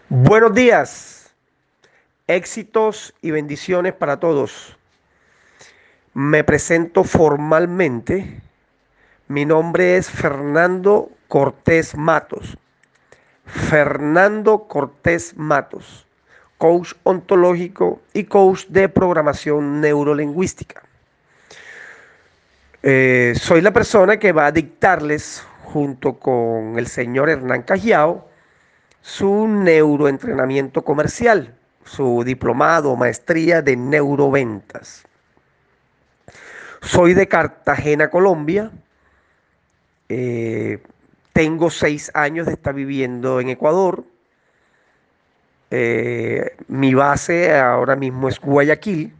Buenos días, éxitos y bendiciones para todos. Me presento formalmente. Mi nombre es Fernando Cortés Matos. Fernando Cortés Matos, coach ontológico y coach de programación neurolingüística. Soy la persona que va a dictarles, junto con el señor Hernán Cajiao, su neuroentrenamiento comercial, su diplomado o maestría de neuroventas. Soy de Cartagena, Colombia. Eh, Tengo 6 años de estar viviendo en Ecuador. Mi base ahora mismo es Guayaquil,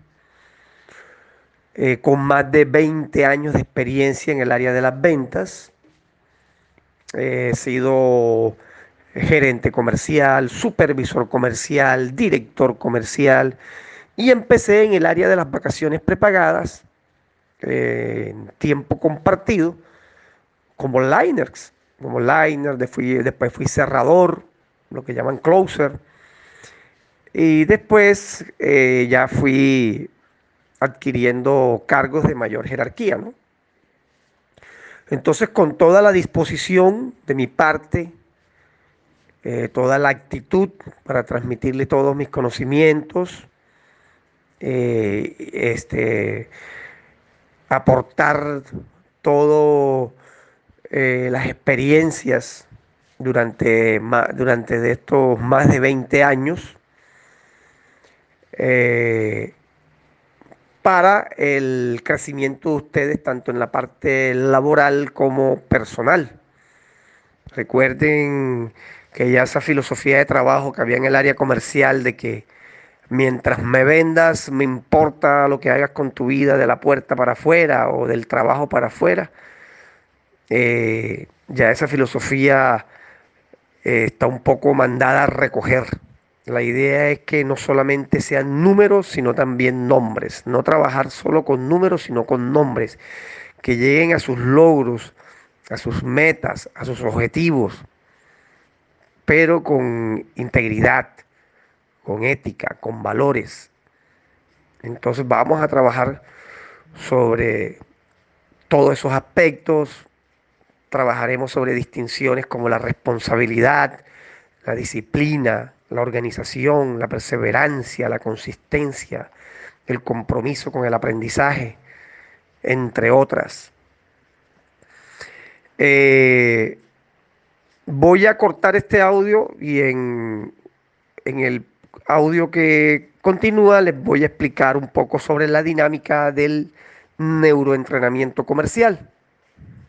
con más de 20 años de experiencia en el área de las ventas. He sido gerente comercial, supervisor comercial, director comercial y empecé en el área de las vacaciones prepagadas, en tiempo compartido, como liners, después fui cerrador, lo que llaman closer, y después ya fui adquiriendo cargos de mayor jerarquía, ¿no? Entonces, con toda la disposición de mi parte, toda la actitud para transmitirle todos mis conocimientos, aportar todo las experiencias durante de estos más de 20 años, eh, para el crecimiento de ustedes tanto en la parte laboral como personal. Recuerden que ya esa filosofía de trabajo que había en el área comercial de que mientras me vendas, me importa lo que hagas con tu vida de la puerta para afuera o del trabajo para afuera. Ya esa filosofía está un poco mandada a recoger. La idea es que no solamente sean números, sino también nombres. No trabajar solo con números, sino con nombres. Que lleguen a sus logros, a sus metas, a sus objetivos, pero con integridad, con ética, con valores. Entonces vamos a trabajar sobre todos esos aspectos. Trabajaremos sobre distinciones como la responsabilidad, la disciplina, la organización, la perseverancia, la consistencia, el compromiso con el aprendizaje, entre otras. Eh, Voy a cortar este audio y en el audio que continúa les voy a explicar un poco sobre la dinámica del neuroentrenamiento comercial.